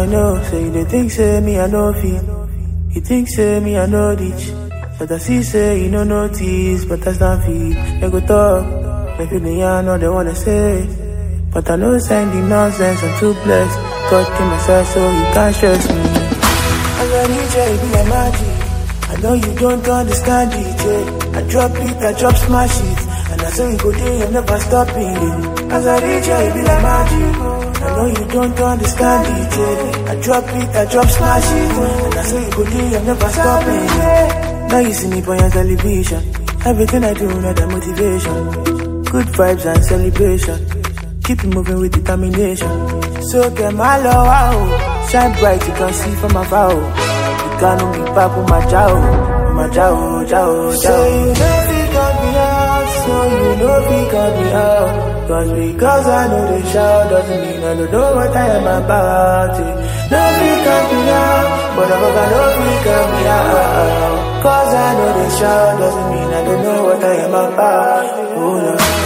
I know, say they think say me I know fit. You think say me I know ditch. But I see say you no notice, but I stand feet. They go talk, they feel me I know they wanna say. But I know sending nonsense, I'm too blessed. God came myself so you can't stress me. As I DJ, it be like magic. I know you don't understand DJ. I drop it, I drop smash it. And I say you go there, you never stopping it. As I DJ, it be like magic. I know you don't understand DJ. I drop it, I drop smash it. And I say you go there, you never stopping it. Now you see me on your television. Everything I do, not that motivation. Good vibes and celebration. Keep it moving with determination. So get my love out. Shine bright, you can see from afar. You can't be back with my Jao, Jao, Jao. So you know we got me out. So you know we got me out. Cause because I know the shout doesn't mean I don't know what I am about. No we got me out. But I know we got me out. Cause I know the shout doesn't mean I don't know what I am about. Oh no.